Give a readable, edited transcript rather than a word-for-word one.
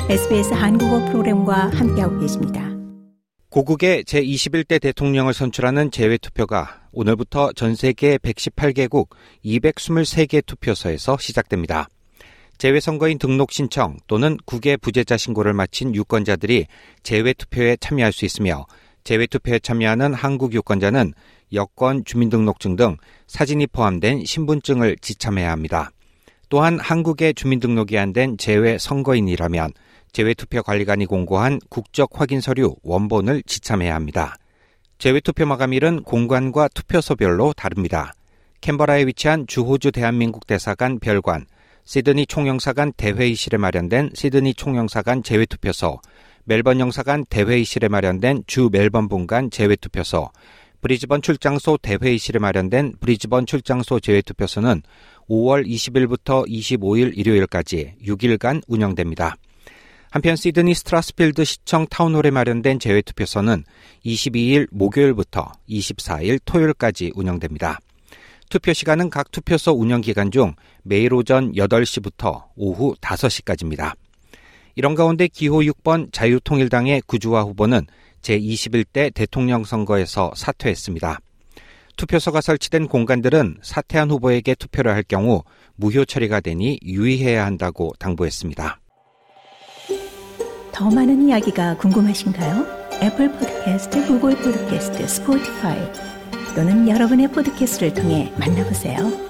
SBS 한국어 프로그램과 함께하고 계십니다. 고국의 제21대 대통령을 선출하는 재외투표가 오늘부터 전 세계 118개국 223개 투표소에서 시작됩니다. 재외선거인 등록 신청 또는 국외 부재자 신고를 마친 유권자들이 재외투표에 참여할 수 있으며 재외투표에 참여하는 한국 유권자는 여권, 주민등록증 등 사진이 포함된 신분증을 지참해야 합니다. 또한 한국에 주민등록이 안 된 재외선거인이라면 재외투표관리관이 공고한 국적 확인 서류 원본을 지참해야 합니다. 재외투표 마감일은 공관과 투표소별로 다릅니다. 캔버라에 위치한 주호주 대한민국 대사관 별관, 시드니 총영사관 대회의실에 마련된 시드니 총영사관 재외투표소, 멜번 영사관 대회의실에 마련된 주 멜번 분관 재외투표소, 브리즈번 출장소 대회의실에 마련된 브리즈번 출장소 재외투표소는 5월 20일부터 25일 일요일까지 6일간 운영됩니다. 한편 시드니 스트라스필드 시청 타운홀에 마련된 재외투표소는 22일 목요일부터 24일 토요일까지 운영됩니다. 투표 시간은 각 투표소 운영 기간 중 매일 오전 8시부터 오후 5시까지입니다. 이런 가운데 기호 6번 자유통일당의 구주화 후보는 제21대 대통령 선거에서 사퇴했습니다. 투표소가 설치된 공간들은 사퇴한 후보에게 투표를 할 경우 무효 처리가 되니 유의해야 한다고 당부했습니다. 더 많은 이야기가 궁금하신가요? 애플 팟캐스트, 구글 팟캐스트, 스포티파이 또는 여러분의 팟캐스트를 통해 만나보세요.